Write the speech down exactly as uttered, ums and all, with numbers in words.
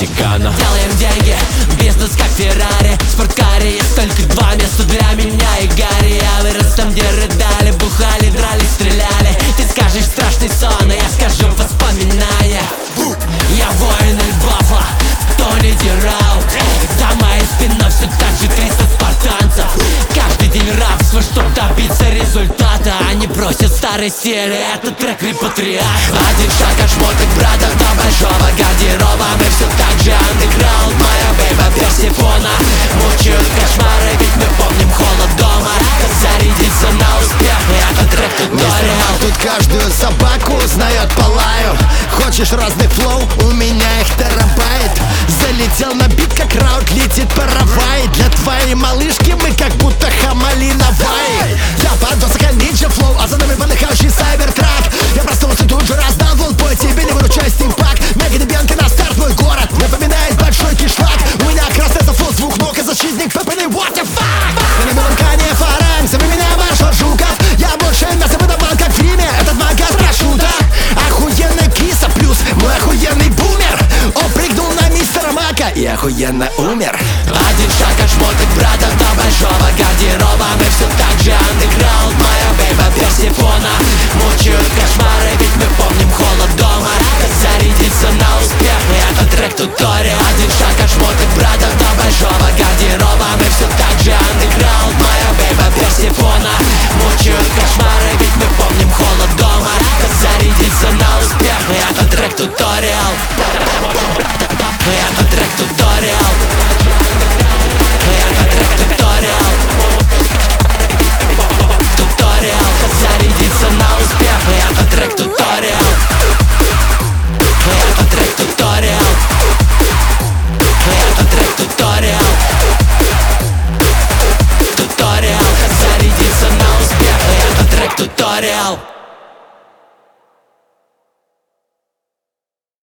Ватикана. Делаем деньги, бизнес как Феррари. В спорткаре есть только два места для меня и Гарри. Я вырос там, где рыдали, бухали, дрались, стреляли. Ты скажешь страшный сон, а я скажу воспоминания. Я воин Эльбафа, Тони Дирал. За моей спиной все так же триста спартанцев. Каждый день рабство, чтоб добиться результата. Они просят старой серии, это трек репатриат. Один шаг от шмоток братов до большого гардероба. Мы все так же андеграунд, моя бейба Персифона. Мучают кошмары, ведь мы помним холод дома. Зарядиться на успех, это трек туториал. Тут каждую собаку узнает по лаю. Хочешь разных флоу? У меня их терабайт. Залетел на бит, как раут летит паровай. Для твоей малышки мы как будто Хамали на Вай. Я подвозка нинджа флоу, а за нами подыхающий сайбертрак. Я проснулся тут же, раздал волн по тебе, не выручай стимпак. Мега Бьянка на старт, мой город напоминает большой кишлак. У меня красный флот, звук ног и защитник ППН, what the fuck. Я на белом коне фаранг, зови меня маршал Жуков. Я больше мяса выдавал, как в фильме, этот магаз парашюта. Охуенный киса плюс мой охуенный бумер. Он прыгнул на мистера Мака и охуенно умер.